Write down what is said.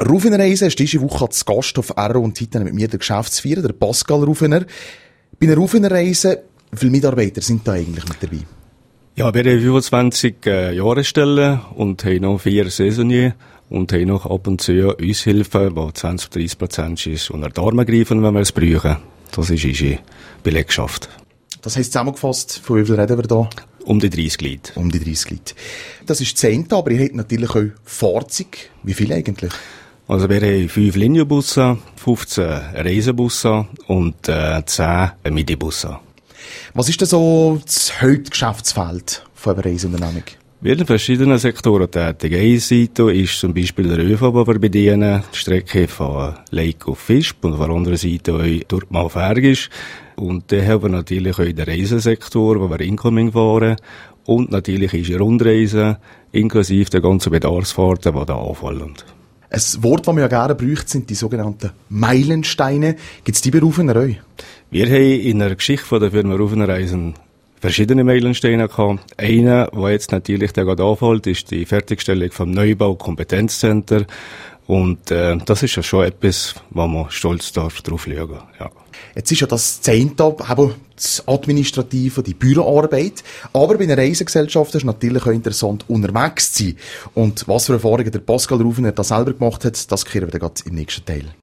Rufenerreisen ist diese Woche zu Gast auf RO und Titan mit mir der Geschäftsführer, der Pascal Rufener. Bei einer Rufenerreise, wie viele Mitarbeiter sind da eigentlich mit dabei? Ja, wir haben 25 Jahresstellen und haben noch 4 Saisonier und haben noch ab und zu Aushilfen, die 20-30% ist, unter die Arme greifen, wenn wir es brauchen. Das ist unsere Belegschaft. Das heisst zusammengefasst, von wie viel reden wir da? Um die 30 Leute. Um die 30 Leute. Das ist das 10. aber ihr habt natürlich auch Fahrzeuge. Wie viele eigentlich? Also wir haben 5 Linienbusse, 15 Reisebusse und 10 Midibusse. Was ist denn so das Hauptgeschäftsfeld von einer Reiseunternehmung? Wir sind in verschiedenen Sektoren tätig. Eine Seite ist zum Beispiel der ÖV, den wir bedienen, die Strecke von Lake auf Visp und auf der anderen Seite auch durch die Malfergisch. Und dann haben wir natürlich auch den Reisesektor, wo wir Incoming fahren. Und natürlich ist Rundreisen, inklusive der ganzen Bedarfsfahrten, die da anfallen. Ein Wort, das man ja gerne braucht, sind die sogenannten Meilensteine. Gibt es die bei Rufener auch? Wir haben in der Geschichte der Firma Rufenerreisen verschiedene Meilensteine gehabt. Einer, der jetzt natürlich gerade anfällt, ist die Fertigstellung vom Neubau Kompetenzcenter. Und das ist ja schon etwas, wo man stolz drauf schauen darf. Ja. Jetzt ist ja das 10. eben das Administrative, die Büroarbeit. Aber bei einer Reisegesellschaft ist es natürlich auch interessant, unterwegs zu sein. Und was für Erfahrungen der Pascal Rufener da selber gemacht hat, das kehren wir dann gerade im nächsten Teil.